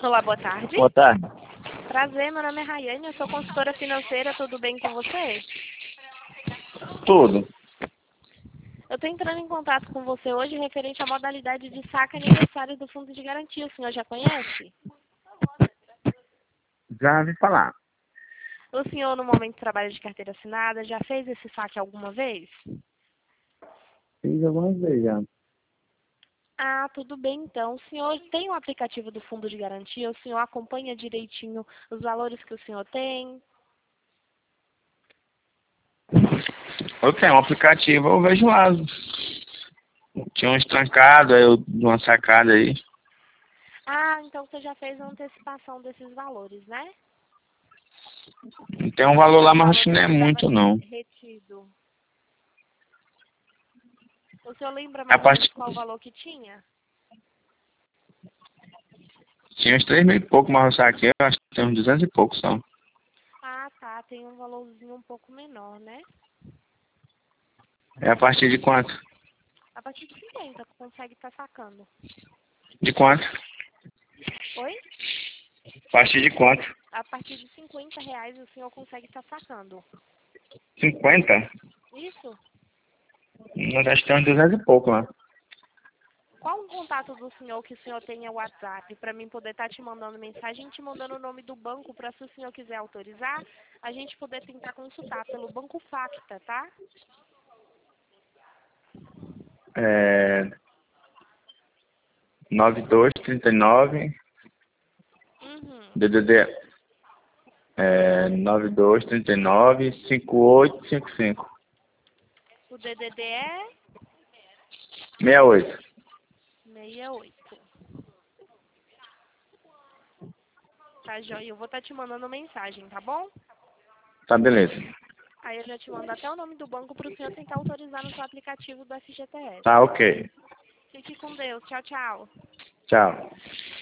Olá, boa tarde. Boa tarde. Prazer, meu nome é Rayane, eu sou consultora financeira, tudo bem com você? Tudo. Eu estou entrando em contato com você hoje referente à modalidade de saque aniversário do Fundo de Garantia. O senhor já conhece? Já ouvi falar. O senhor, no momento, trabalha de carteira assinada, já fez esse saque alguma vez? Fiz algumas vezes já. Ah, tudo bem então. O senhor tem o aplicativo do Fundo de Garantia? O senhor acompanha direitinho os valores que o senhor tem? Eu tenho um aplicativo, eu vejo lá. Tinha uns trancados, aí eu dei uma sacada aí. Ah, então você já fez a antecipação desses valores, né? Tem um valor lá, O mas valor acho que não é que estava muito não. retido. O senhor lembra A mais ou menos parte... qual o valor que tinha? Tinha uns 3 mil e pouco, mas eu saquei, eu acho que tem uns 200 e pouco só. Ah, tá. Tem um valorzinho um pouco menor, né? É a partir de quanto? A partir de 50, consegue estar sacando. De quanto? Oi? A partir de quanto? A partir de R$ 50 o senhor consegue estar sacando. 50? Isso? Mas acho que tem uns 200 e pouco lá. Qual o contato do senhor que o senhor tenha WhatsApp para mim poder estar te mandando mensagem, te mandando o nome do banco para se o senhor quiser autorizar, a gente poder tentar consultar pelo Banco Facta, tá? É... 9239 Uhum. DDD 9239 5855 O DDD é 68. 68. Tá, joia? Eu vou estar te mandando mensagem, tá bom? Tá, beleza. Aí eu já te mando até o nome do banco para o senhor tentar autorizar no seu aplicativo do FGTS. Tá, ok. Fique com Deus. Tchau, tchau. Tchau.